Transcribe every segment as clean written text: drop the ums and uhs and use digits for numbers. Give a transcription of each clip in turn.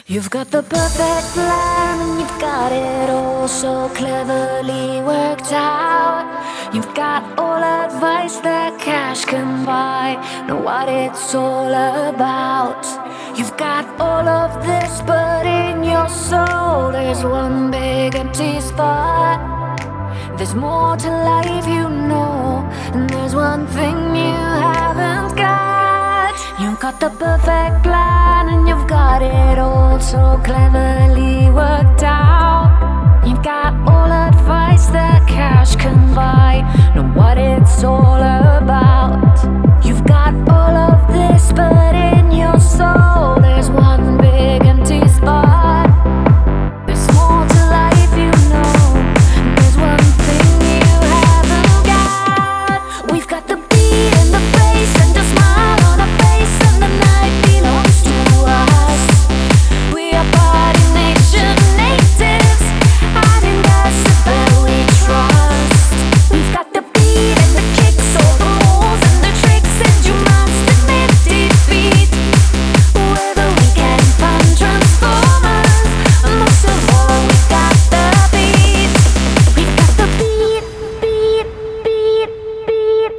You've got the perfect plan and you've got it all so cleverly worked out. You've got all advice that cash can buy, know what it's all about. You've got all of this, but in your soul there's one big empty spot. There's more to life, you know, and there's one thing you haven't got. You've got the perfect plan and you've got it all so cleverly worked out. You've got all advice that cash can buy, know what it's all about. You've got all of this, but in your soul there's one big empty spot. There's more to life, you know, and there's one thing you haven't got. We've got the beat and the bass and a smile on our face, and the night belongs to us. We are party nation natives, hiding decibel we trust. We've got the beat and the kicks, all the moves and the tricks, and you must admit defeat. Whether we can find transformers, most of all we got the beat. We've got the beat, beat, beat, beat,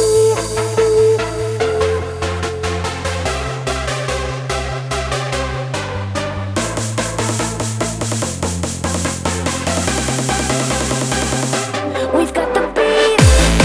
we've got the beat.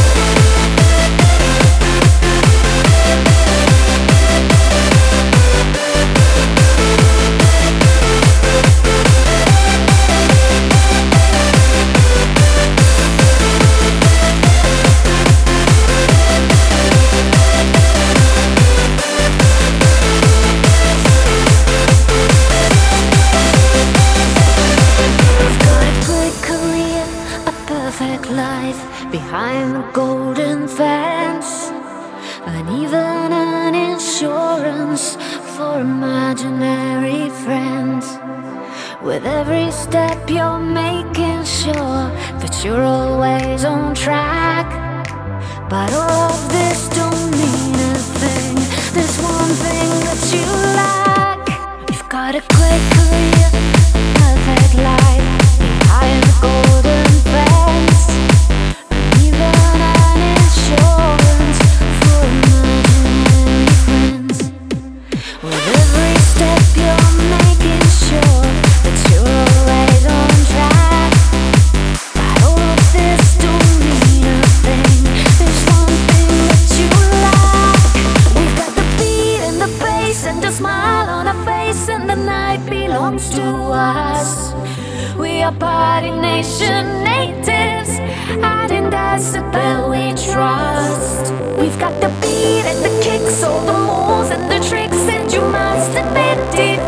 We've got a great career, a perfect life behind the golden fence, and even an insurance for imaginary friends. With every step you're making sure that you're always on track. But all of this don't mean a thing. There's one thing that you lack. You've got a great career, a perfect life behind the golden fence, and even an insurance for imaginary friends. With every step you're making sure that you're always on track. But all of this don't mean a thing. There's one thing that you lack. We've got the beat and the bass and a smile on our face, and the night belongs to us. We are party nation natives, hiding decibel we trust. We've got the beat and the kicks, all the moves and the tricks, and you must admit it.